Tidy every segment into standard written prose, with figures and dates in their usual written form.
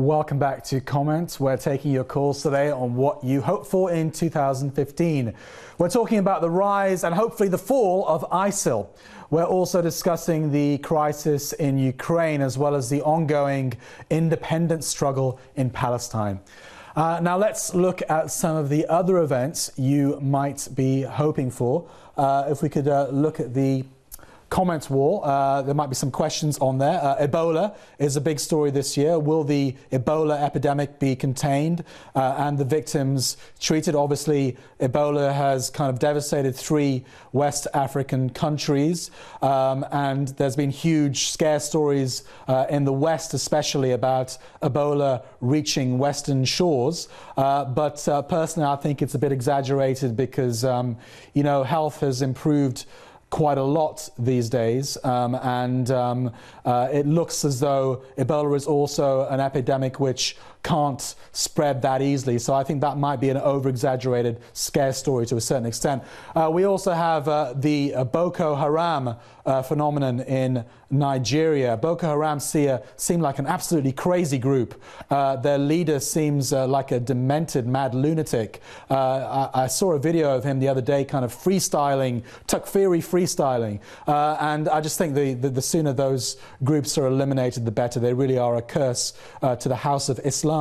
Welcome back to Comment. We're taking your calls today on what you hope for in 2015. We're talking about the rise and hopefully the fall of ISIL. We're also discussing the crisis in Ukraine as well as the ongoing independence struggle in Palestine. Now let's look at some of the other events you might be hoping for. If we could look at the comment wall, there might be some questions on there. Ebola is a big story this year. Will the Ebola epidemic be contained and the victims treated? Obviously, Ebola has kind of devastated 3 West African countries, and there's been huge scare stories in the West, especially about Ebola reaching Western shores. But personally, I think it's a bit exaggerated because, health has improved quite a lot these days, and it looks as though Ebola is also an epidemic which can't spread that easily. So I think that might be an over-exaggerated scare story to a certain extent. We also have the Boko Haram phenomenon in Nigeria. Boko Haram seem like an absolutely crazy group. Their leader seems like a demented, mad lunatic. I saw a video of him the other day kind of freestyling, Takfiri freestyling. And I just think the sooner those groups are eliminated, the better. They really are a curse to the House of Islam.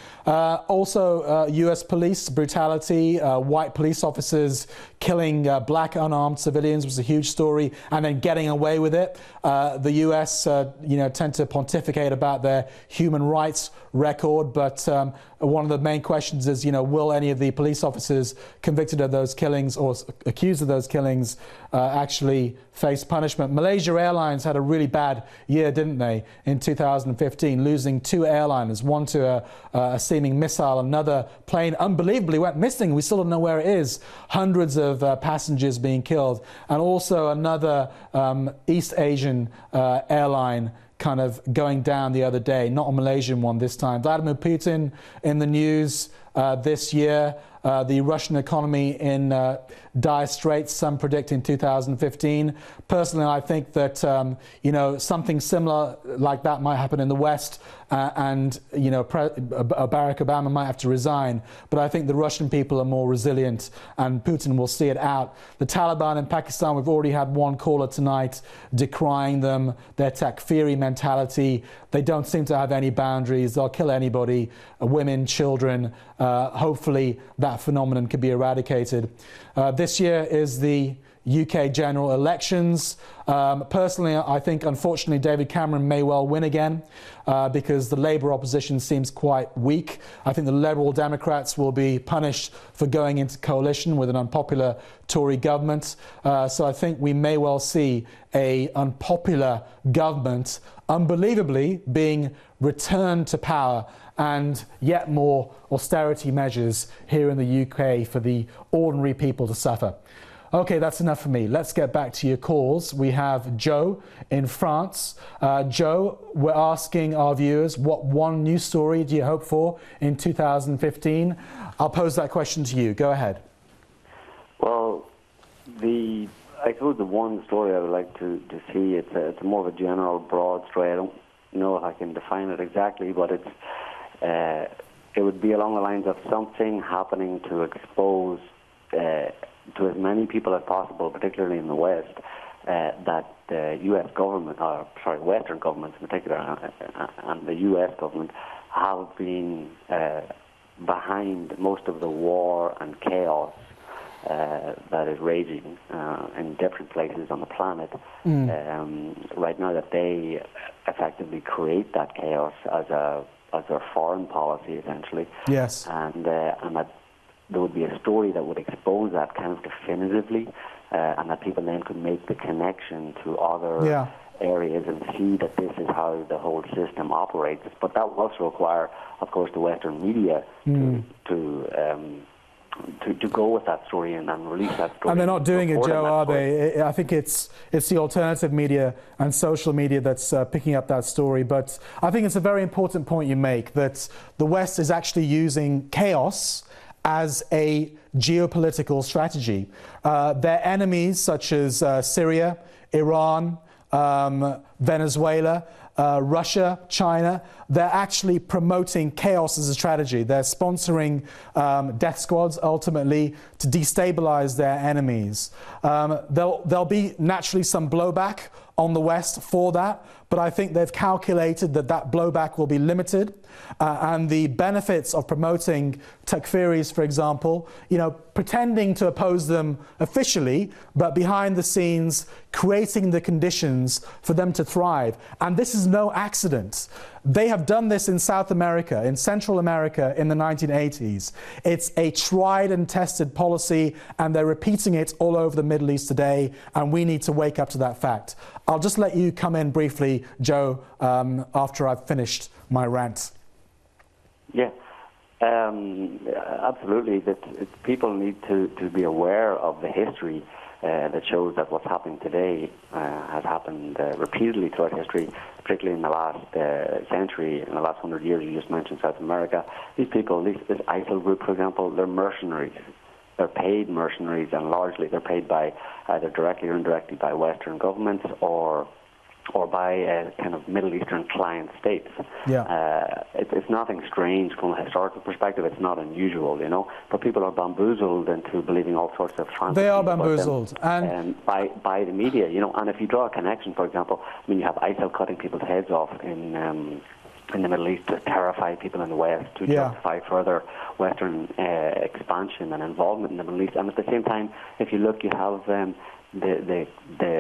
Also, US police brutality, white police officers killing black unarmed civilians was a huge story, and then getting away with it. The US, tend to pontificate about their human rights record, but one of the main questions is, will any of the police officers convicted of those killings or accused of those killings actually face punishment? Malaysia Airlines had a really bad year, didn't they, in 2015, losing 2 airliners, one to a seeming missile, another plane unbelievably went missing. We still don't know where it is. Hundreds of passengers being killed, and also another East Asian airline kind of going down the other day, not a Malaysian one this time. Vladimir Putin in the news this year. The Russian economy in dire straits, some predict in 2015. Personally, I think that, something similar like that might happen in the West, and Barack Obama might have to resign. But I think the Russian people are more resilient, and Putin will see it out. The Taliban in Pakistan, we've already had one caller tonight decrying them, their Takfiri mentality. They don't seem to have any boundaries. They'll kill anybody, women, children. Hopefully that phenomenon could be eradicated. This year is the UK general elections. Personally, I think, unfortunately, David Cameron may well win again because the Labour opposition seems quite weak. I think the Liberal Democrats will be punished for going into coalition with an unpopular Tory government. So I think we may well see an unpopular government, unbelievably, being returned to power, and yet more austerity measures here in the UK for the ordinary people to suffer. Okay, that's enough for me. Let's get back to your calls. We have Joe in France. Joe, we're asking our viewers, what one news story do you hope for in 2015? I'll pose that question to you. Go ahead. Well, I suppose the one story I would like to see, it's more of a general, broad story. I don't know if I can define it exactly, but it would be along the lines of something happening to expose to as many people as possible, particularly in the West, that the U.S. government, Western governments in particular, and the U.S. government have been behind most of the war and chaos that is raging in different places on the planet right now, that they effectively create that chaos as their foreign policy, essentially. Yes. And that there would be a story that would expose that kind of definitively, and that people then could make the connection to other areas and see that this is how the whole system operates. But that will also require, of course, the Western media to go with that story and release that story. And they're not doing it, Joe, are they? I think it's the alternative media and social media that's picking up that story. But I think it's a very important point you make, that the West is actually using chaos as a geopolitical strategy. Their enemies, such as Syria, Iran, Venezuela, Russia, China, they're actually promoting chaos as a strategy. They're sponsoring death squads, ultimately, to destabilize their enemies. There'll be naturally some blowback on the West for that, but I think they've calculated that that blowback will be limited, and the benefits of promoting Takfiris, for example, pretending to oppose them officially, but behind the scenes creating the conditions for them to thrive. And this is no accident. They have done this in South America, in Central America in the 1980s. It's a tried and tested policy, and they're repeating it all over the Middle East today, and we need to wake up to that fact. I'll just let you come in briefly, Joe, after I've finished my rant. Yeah, absolutely. That people need to be aware of the history that shows that what's happening today has happened repeatedly throughout history, particularly in the last century, in the last 100 years. You just mentioned South America. These people, this ISIL group, for example, they're mercenaries. They're paid mercenaries, and largely they're paid by either directly or indirectly by Western governments or by kind of Middle Eastern client states. Yeah. It's nothing strange from a historical perspective. It's not unusual, But people are bamboozled into believing all sorts of fantasies. They are bamboozled, and by the media, And if you draw a connection, for example, you have ISIL cutting people's heads off in the Middle East to terrify people in the West, to justify further Western expansion and involvement in the Middle East. And at the same time, if you look, you have the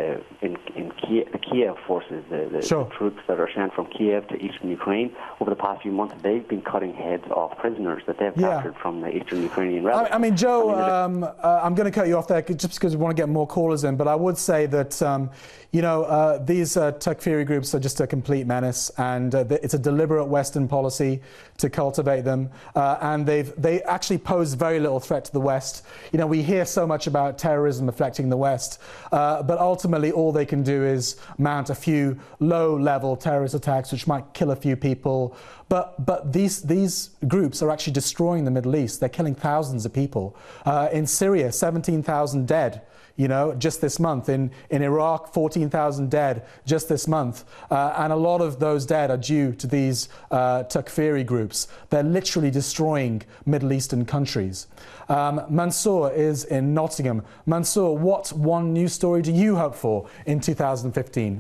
Kiev forces, the troops that are sent from Kiev to eastern Ukraine over the past few months. They've been cutting heads off prisoners that they've captured from the eastern Ukrainian rebels. I mean, Joe, I'm going to cut you off there just because we want to get more callers in, but I would say that these Takfiri groups are just a complete menace, and it's a deliberate Western policy to cultivate them, and they actually pose very little threat to the West. We hear so much about terrorism affecting the West, but ultimately all they can do is mount a few low-level terrorist attacks which might kill a few people. But these groups are actually destroying the Middle East. They're killing thousands of people. In Syria, 17,000 dead. Just this month. In Iraq, 14,000 dead just this month. And a lot of those dead are due to these Takfiri groups. They're literally destroying Middle Eastern countries. Mansour is in Nottingham. Mansour, what one news story do you hope for in 2015?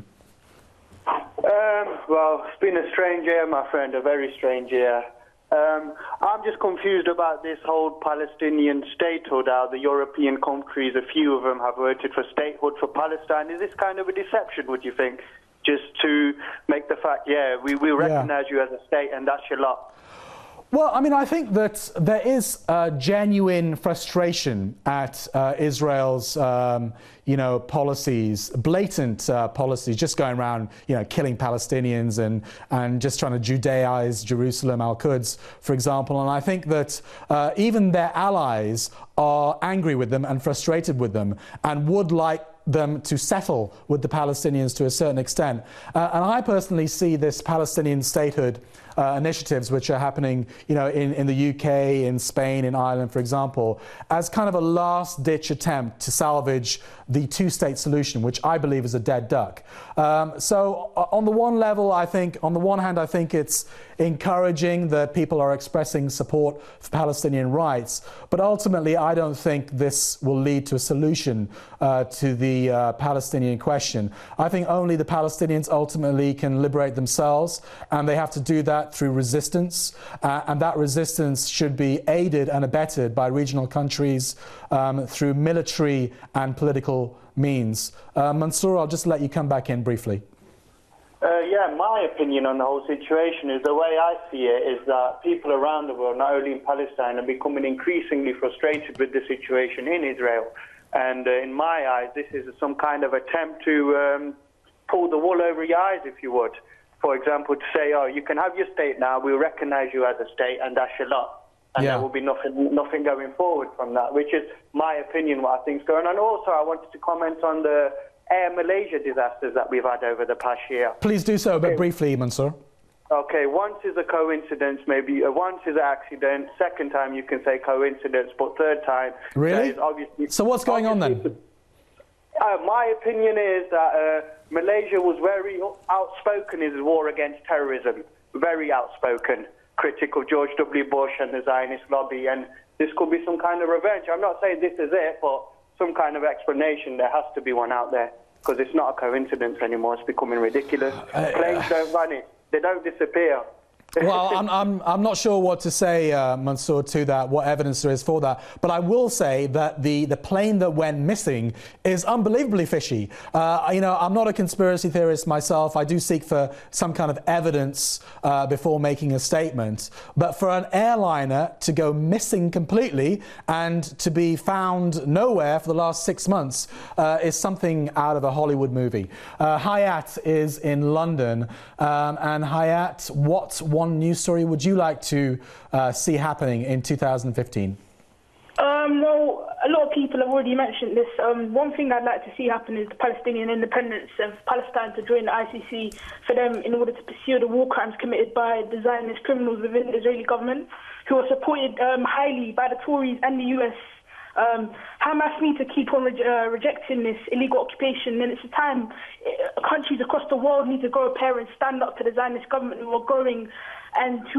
Well, it's been a strange year, my friend, a very strange year. I'm just confused about this whole Palestinian statehood. How the European countries, a few of them, have voted for statehood for Palestine. Is this kind of a deception, would you think? Just to make the fact, we recognize you as a state and that's your lot. Well, I mean, I think that there is genuine frustration at Israel's, policies, blatant policies, just going around, killing Palestinians and just trying to Judaize Jerusalem, Al-Quds, for example. And I think that even their allies are angry with them and frustrated with them and would like them to settle with the Palestinians to a certain extent. And I personally see this Palestinian statehood initiatives which are happening, in the UK, in Spain, in Ireland, for example, as kind of a last-ditch attempt to salvage the two-state solution, which I believe is a dead duck. So on the one hand, I think it's encouraging that people are expressing support for Palestinian rights, but ultimately I don't think this will lead to a solution to the Palestinian question. I think only the Palestinians ultimately can liberate themselves, and they have to do that through resistance, and that resistance should be aided and abetted by regional countries through military and political means. Mansour, I'll just let you come back in briefly. My opinion on the whole situation is the way I see it is that people around the world, not only in Palestine, are becoming increasingly frustrated with the situation in Israel. And in my eyes, this is some kind of attempt to pull the wool over your eyes, if you would. For example, to say, you can have your state now, we'll recognize you as a state, and that's your lot. And there will be nothing going forward from that, which is my opinion, what I think is going on. Also, I wanted to comment on the Air Malaysia disasters that we've had over the past year. Please do so, but briefly, Mansour. Okay, once is a coincidence, maybe. Once is an accident. Second time you can say coincidence, but third time... Really? So what's going on then? My opinion is that Malaysia was very outspoken in the war against terrorism, very outspoken, critical George W. Bush and the Zionist lobby, and this could be some kind of revenge. I'm not saying this is it, but some kind of explanation, there has to be one out there, because it's not a coincidence anymore. It's becoming ridiculous. Planes don't vanish. They don't disappear. Well, I'm not sure what to say, Mansour, to that, what evidence there is for that. But I will say that the plane that went missing is unbelievably fishy. I'm not a conspiracy theorist myself. I do seek for some kind of evidence before making a statement. But for an airliner to go missing completely and to be found nowhere for the last 6 months is something out of a Hollywood movie. Hayat is in London. And Hayat, what one news story would you like to see happening in 2015? Well, a lot of people have already mentioned this. One thing I'd like to see happen is the Palestinian independence of Palestine to join the ICC for them in order to pursue the war crimes committed by the Zionist criminals within the Israeli government, who are supported highly by the Tories and the US. Hamas need to keep on rejecting this illegal occupation, and it's a time countries across the world need to go a pair and stand up to the Zionist government who are growing and